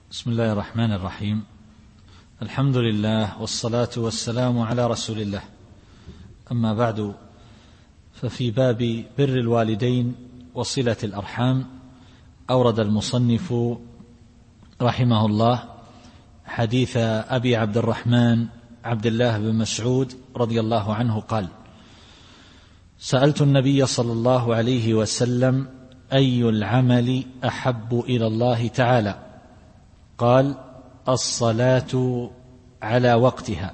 بسم الله الرحمن الرحيم. الحمد لله والصلاة والسلام على رسول الله. أما بعد، ففي باب بر الوالدين وصلة الأرحام أورد المصنف رحمه الله حديث أبي عبد الرحمن عبد الله بن مسعود رضي الله عنه قال: سألت النبي صلى الله عليه وسلم: أي العمل أحب إلى الله تعالى؟ قال: الصلاة على وقتها.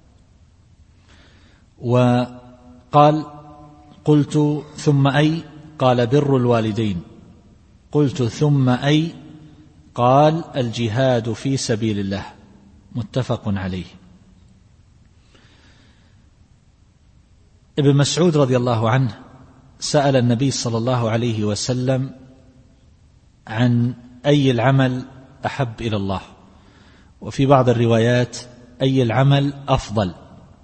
وقال: قلت: ثم أي؟ قال: بر الوالدين. قلت: ثم أي؟ قال: الجهاد في سبيل الله. متفق عليه. ابن مسعود رضي الله عنه سأل النبي صلى الله عليه وسلم عن أي العمل أحب إلى الله، وفي بعض الروايات أي العمل أفضل.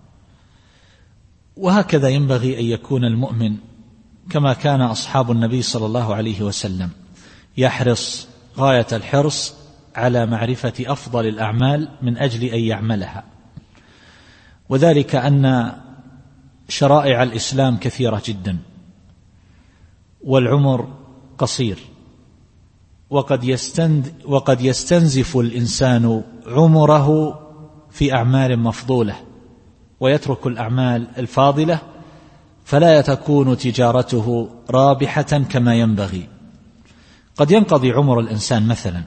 وهكذا ينبغي أن يكون المؤمن، كما كان أصحاب النبي صلى الله عليه وسلم، يحرص غاية الحرص على معرفة أفضل الأعمال من أجل أن يعملها. وذلك أن شرائع الإسلام كثيرة جدا، والعمر قصير، وقد يستنزف الإنسان عمره في أعمال مفضولة ويترك الأعمال الفاضلة، فلا تكون تجارته رابحة كما ينبغي. قد ينقضي عمر الإنسان مثلا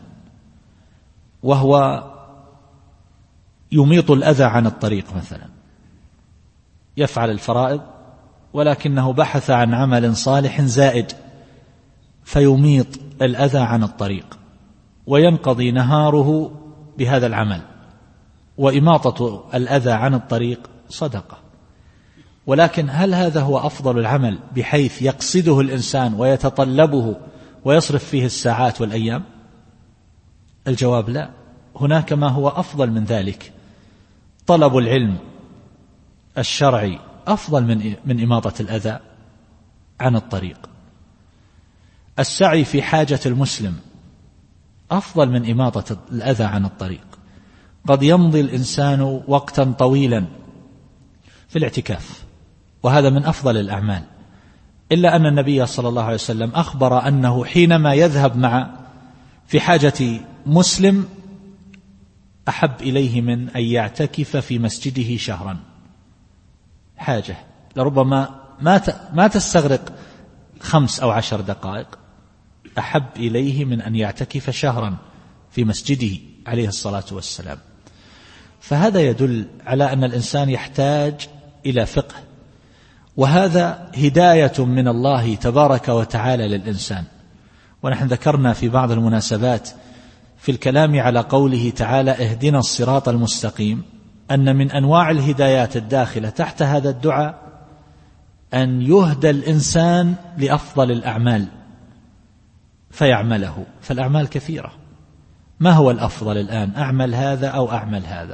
وهو يميط الأذى عن الطريق، مثلا يفعل الفرائض ولكنه بحث عن عمل صالح زائد فيميط الأذى عن الطريق، وينقضي نهاره بهذا العمل. وإماطة الأذى عن الطريق صدقة، ولكن هل هذا هو أفضل العمل بحيث يقصده الإنسان ويتطلبه ويصرف فيه الساعات والأيام؟ الجواب لا. هناك ما هو أفضل من ذلك. طلب العلم الشرعي أفضل من إماطة الأذى عن الطريق. السعي في حاجة المسلم أفضل من إماطة الأذى عن الطريق. قد يمضي الإنسان وقتا طويلا في الاعتكاف، وهذا من أفضل الأعمال، إلا أن النبي صلى الله عليه وسلم أخبر أنه حينما يذهب في حاجة مسلم أحب إليه من أن يعتكف في مسجده شهرا. حاجة لربما ما تستغرق 5 أو 10 دقائق، أحب إليه من أن يعتكف شهرا في مسجده عليه الصلاة والسلام. فهذا يدل على أن الإنسان يحتاج إلى فقه، وهذا هداية من الله تبارك وتعالى للإنسان. ونحن ذكرنا في بعض المناسبات في الكلام على قوله تعالى: اهدنا الصراط المستقيم، أن من أنواع الهدايات الداخلة تحت هذا الدعاء أن يهدى الإنسان لأفضل الأعمال فيعمله. فالأعمال كثيرة، ما هو الأفضل الآن؟ أعمل هذا أو أعمل هذا؟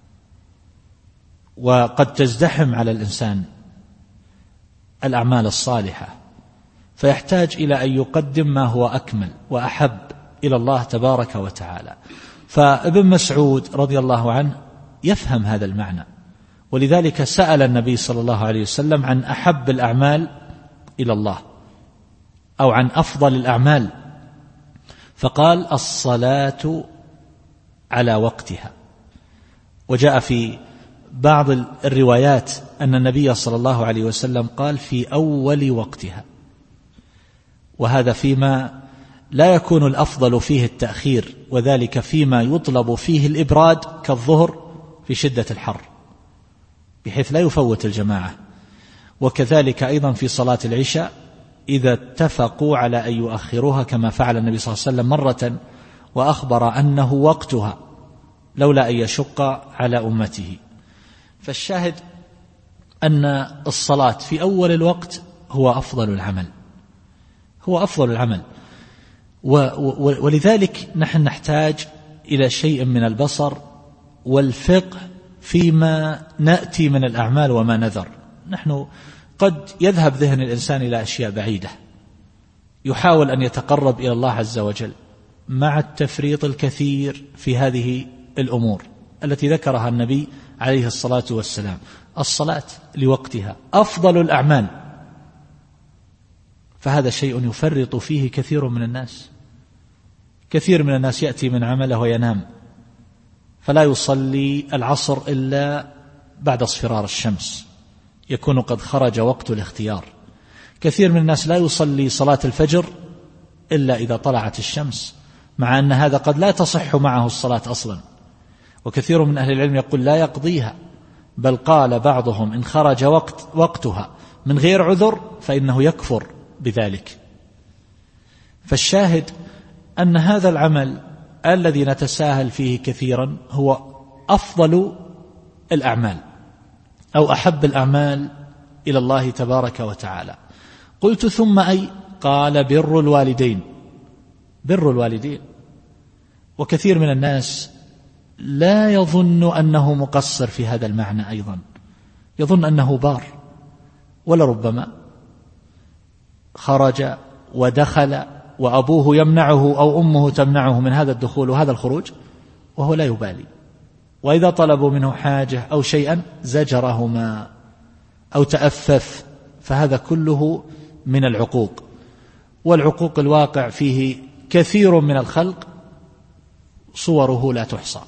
وقد تزدحم على الإنسان الأعمال الصالحة، فيحتاج إلى أن يقدم ما هو أكمل وأحب إلى الله تبارك وتعالى. فابن مسعود رضي الله عنه يفهم هذا المعنى، ولذلك سأل النبي صلى الله عليه وسلم عن أحب الأعمال إلى الله، أو عن أفضل الأعمال، فقال: الصلاة على وقتها. وجاء في بعض الروايات أن النبي صلى الله عليه وسلم قال: في أول وقتها. وهذا فيما لا يكون الأفضل فيه التأخير، وذلك فيما يطلب فيه الإبراد كالظهر في شدة الحر بحيث لا يفوت الجماعة. وكذلك أيضا في صلاة العشاء إذا اتفقوا على أن يؤخروها، كما فعل النبي صلى الله عليه وسلم مرة وأخبر أنه وقتها لولا أن يشق على أمته. فالشاهد أن الصلاة في أول الوقت هو أفضل العمل، هو أفضل العمل. ولذلك نحن نحتاج إلى شيء من البصر والفقه فيما نأتي من الأعمال وما نذر. نحن قد يذهب ذهن الإنسان إلى أشياء بعيدة، يحاول أن يتقرب إلى الله عز وجل مع التفريط الكثير في هذه الأمور التي ذكرها النبي عليه الصلاة والسلام. الصلاة لوقتها أفضل الأعمال، فهذا شيء يفرط فيه كثير من الناس. كثير من الناس يأتي من عمله وينام، فلا يصلي العصر إلا بعد اصفرار الشمس، يكون قد خرج وقت الاختيار. كثير من الناس لا يصلي صلاة الفجر إلا إذا طلعت الشمس، مع أن هذا قد لا تصح معه الصلاة أصلا. وكثير من أهل العلم يقول لا يقضيها، بل قال بعضهم إن خرج وقتها من غير عذر فإنه يكفر بذلك. فالشاهد أن هذا العمل الذي نتساهل فيه كثيرا هو أفضل الأعمال أو أحب الأعمال إلى الله تبارك وتعالى. قلت ثم أي؟ قال بر الوالدين. بر الوالدين. وكثير من الناس لا يظن أنه مقصر في هذا المعنى، أيضا يظن أنه بار، ولربما خرج ودخل وأبوه يمنعه أو أمه تمنعه من هذا الدخول وهذا الخروج وهو لا يبالي، وإذا طلبوا منه حاجة أو شيئا زجرهما أو تأفف، فهذا كله من العقوق. والعقوق الواقع فيه كثير من الخلق صوره لا تحصى.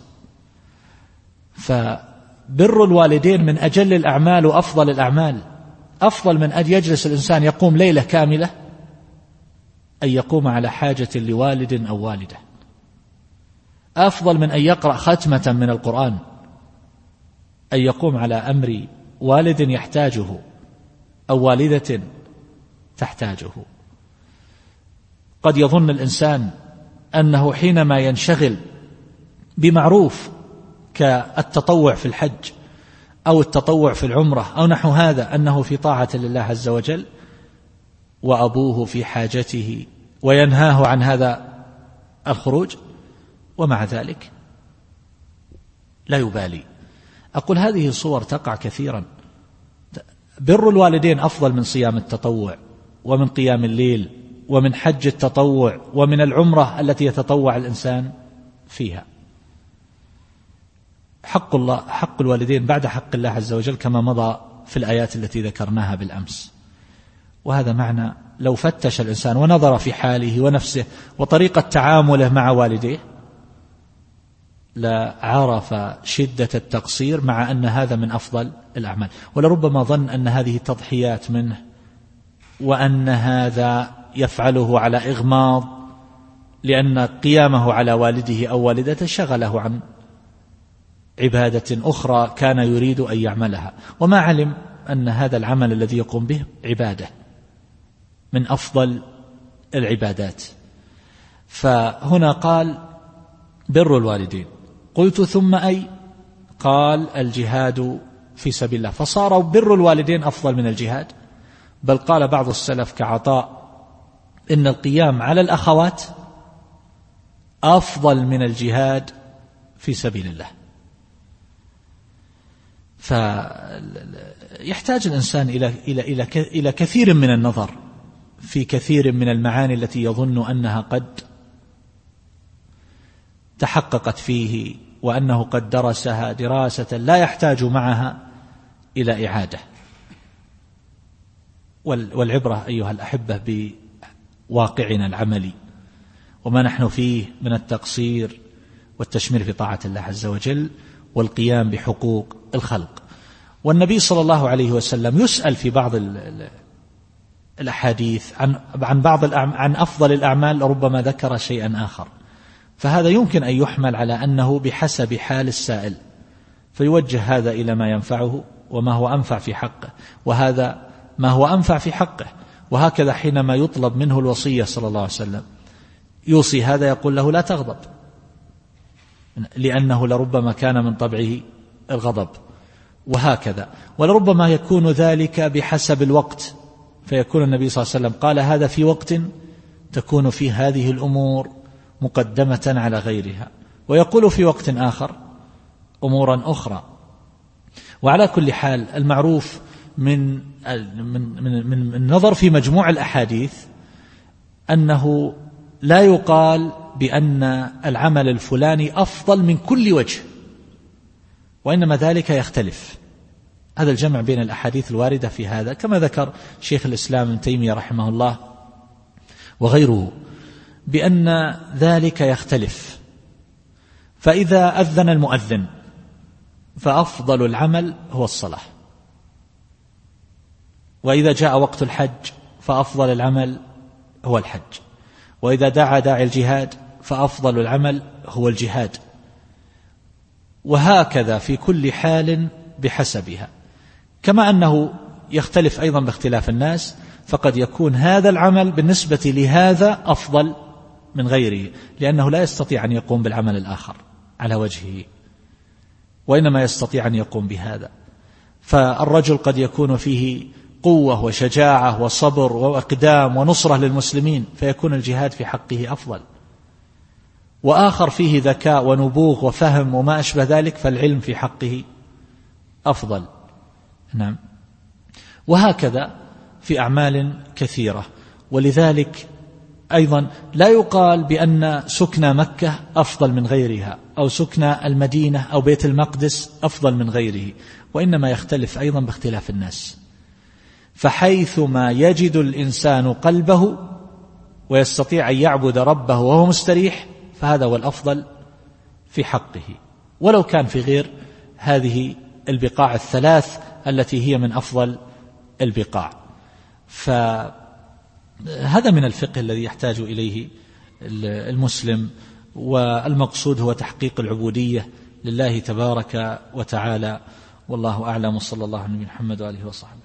فبر الوالدين من أجل الأعمال وأفضل الأعمال، أفضل من أن يجلس الإنسان يقوم ليلة كاملة أن يقوم على حاجة لوالد أو والدة، أفضل من أن يقرأ ختمة من القرآن، أن يقوم على أمر والد يحتاجه أو والدة تحتاجه. قد يظن الإنسان أنه حينما ينشغل بمعروف كالتطوع في الحج أو التطوع في العمرة أو نحو هذا أنه في طاعة لله عز وجل، وأبوه في حاجته وينهاه عن هذا الخروج، ومع ذلك لا يبالي. أقول هذه صور تقع كثيرا. بر الوالدين أفضل من صيام التطوع ومن قيام الليل ومن حج التطوع ومن العمرة التي يتطوع الإنسان فيها. حق الله، حق الوالدين بعد حق الله عز وجل كما مضى في الآيات التي ذكرناها بالأمس. وهذا معنى لو فتش الإنسان ونظر في حاله ونفسه وطريقة تعامله مع والديه لعرف شدة التقصير، مع أن هذا من أفضل الأعمال. ولربما ظن أن هذه تضحيات منه وأن هذا يفعله على إغماض، لأن قيامه على والده أو والدته شغله عن عبادة أخرى كان يريد أن يعملها، وما علم أن هذا العمل الذي يقوم به عبادة من أفضل العبادات. فهنا قال بر الوالدين. قلت ثم أي؟ قال الجهاد في سبيل الله. فصار بر الوالدين أفضل من الجهاد، بل قال بعض السلف كعطاء إن القيام على الأخوات أفضل من الجهاد في سبيل الله. فيحتاج الإنسان إلى كثير من النظر في كثير من المعاني التي يظن أنها قد تحققت فيه، وأنه قد درسها دراسة لا يحتاج معها إلى إعادة. والعبرة أيها الأحبة بواقعنا العملي وما نحن فيه من التقصير والتشمير في طاعة الله عز وجل والقيام بحقوق الخلق. والنبي صلى الله عليه وسلم يسأل في بعض الأحاديث عن أفضل الأعمال، ربما ذكر شيئا آخر، فهذا يمكن أن يحمل على أنه بحسب حال السائل، فيوجه هذا إلى ما ينفعه وما هو أنفع في حقه، وهذا ما هو أنفع في حقه. وهكذا حينما يطلب منه الوصية صلى الله عليه وسلم يوصي هذا، يقول له لا تغضب، لأنه لربما كان من طبعه الغضب، وهكذا. ولربما يكون ذلك بحسب الوقت، فيكون النبي صلى الله عليه وسلم قال هذا في وقت تكون فيه هذه الأمور مقدمة على غيرها، ويقول في وقت آخر أمورا أخرى. وعلى كل حال المعروف من النظر في مجموع الأحاديث أنه لا يقال بأن العمل الفلاني أفضل من كل وجه، وإنما ذلك يختلف. هذا الجمع بين الأحاديث الواردة في هذا كما ذكر شيخ الإسلام ابن تيمية رحمه الله وغيره، بأن ذلك يختلف. فإذا أذن المؤذن فأفضل العمل هو الصلاة، وإذا جاء وقت الحج فأفضل العمل هو الحج، وإذا دعا داعي الجهاد فأفضل العمل هو الجهاد، وهكذا في كل حال بحسبها. كما أنه يختلف أيضا باختلاف الناس، فقد يكون هذا العمل بالنسبة لهذا أفضل من غيره، لأنه لا يستطيع أن يقوم بالعمل الآخر على وجهه، وإنما يستطيع أن يقوم بهذا. فالرجل قد يكون فيه قوة وشجاعة وصبر وإقدام ونصرة للمسلمين، فيكون الجهاد في حقه أفضل، وآخر فيه ذكاء ونبوغ وفهم وما أشبه ذلك، فالعلم في حقه أفضل. نعم. وهكذا في أعمال كثيرة. ولذلك أيضا لا يقال بأن سكن مكة أفضل من غيرها، أو سكن المدينة أو بيت المقدس أفضل من غيره، وإنما يختلف أيضا باختلاف الناس. فحيثما يجد الإنسان قلبه ويستطيع أن يعبد ربه وهو مستريح، فهذا هو الأفضل في حقه، ولو كان في غير هذه البقاع الثلاث التي هي من أفضل البقاع. فهذا من الفقه الذي يحتاج إليه المسلم، والمقصود هو تحقيق العبودية لله تبارك وتعالى. والله أعلم، صلى الله عليه محمد وآله وصحبه.